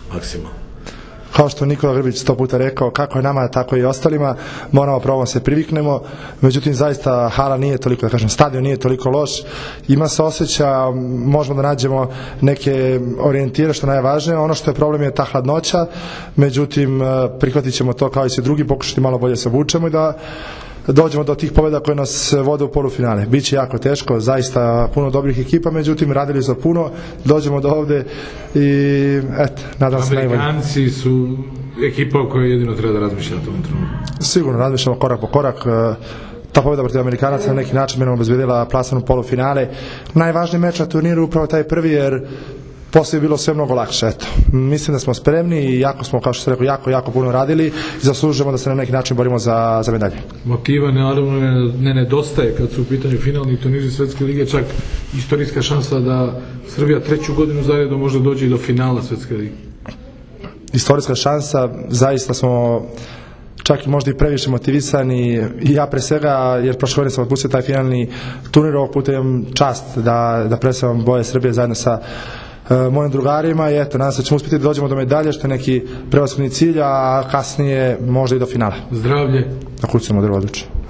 maksimalno. Kao što Nikola Grbić 100 puta rekao, kako je nama, tako i ostalima, moramo probom se priviknemo, međutim zaista hala nije toliko, da kažem, stadion nije toliko loš, ima se osjeća, možemo da nađemo neke orijentire što najvažnije, ono što je problem je ta hladnoća, međutim prihvatit ćemo to kao i svi drugi, pokušati malo bolje se obučemo i da dođemo do tih pobjeda koje nas vode u polufinale. Biće jako teško, zaista puno dobrih ekipa, međutim radili su puno, dođemo do ovde i eto, nadam se najbolje. Amerikanci su ekipa o kojoj jedino treba da razmišljate u ovom trenutku. Sigurno, razmišljamo korak po korak. Ta pobjeda protiv Amerikanaca na neki način nam obezbedila plasman u polufinale. Najvažniji meč na turniru upravo taj prvi, jer poslije je bilo sve mnogo lakše. Eto, mislim da smo spremni i jako smo, kao što sam rekao, jako puno radili i zaslužujemo da se na neki način borimo za medalje. Motiva naravno ne nedostaje kad su u pitanju finalni turniri Svetske lige, čak istorijska šansa da Srbija 3. godinu zaredom možda dođe i do finala Svetske lige. Istorijska šansa, zaista smo čak i možda i previše motivisani i ja pre svega, jer prošle godine sam otpustio taj finalni turnir, ovog puta imam čast da predstavljam boje Srbije zajedno sa mojim drugarima i eto, nadam se da ćemo uspjeti da dođemo do medalje, što je neki prevashodni cilj, a kasnije možda i do finala. Zdravlje. Da kucamo drvo odlično.